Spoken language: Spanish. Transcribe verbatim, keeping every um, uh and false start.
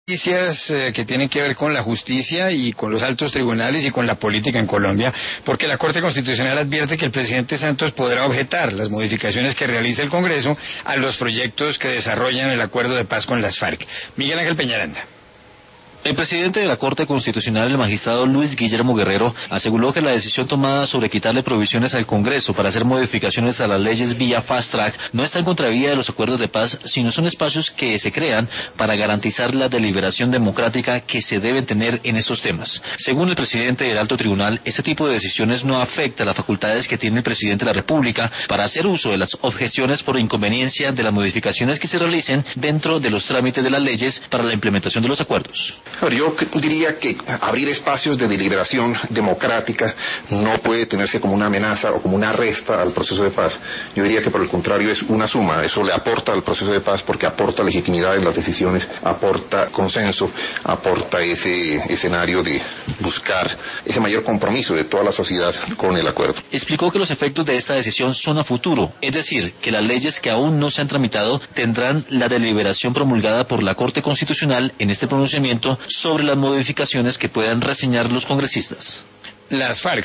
noticias eh, que tienen que ver con la justicia y con los altos tribunales y con la política en Colombia, porque la Corte Constitucional advierte que el presidente Santos podrá objetar las modificaciones que realice el Congreso a los proyectos que desarrollan el acuerdo de paz con las FARC. Miguel Ángel Peñaranda. El presidente de la Corte Constitucional, el magistrado Luis Guillermo Guerrero, aseguró que la decisión tomada sobre quitarle provisiones al Congreso para hacer modificaciones a las leyes vía fast track no está en contravía de los acuerdos de paz, sino son espacios que se crean para garantizar la deliberación democrática que se deben tener en estos temas. Según el presidente del Alto Tribunal, este tipo de decisiones no afecta las facultades que tiene el presidente de la República para hacer uso de las objeciones por inconveniencia de las modificaciones que se realicen dentro de los trámites de las leyes para la implementación de los acuerdos. Yo diría que abrir espacios de deliberación democrática no puede tenerse como una amenaza o como una resta al proceso de paz. Yo diría que por el contrario es una suma. Eso le aporta al proceso de paz porque aporta legitimidad en las decisiones, aporta consenso, aporta ese escenario de buscar ese mayor compromiso de toda la sociedad con el acuerdo. Explicó que los efectos de esta decisión son a futuro, es decir, que las leyes que aún no se han tramitado tendrán la deliberación promulgada por la Corte Constitucional en este pronunciamiento sobre las modificaciones que puedan reseñar los congresistas. Las FARC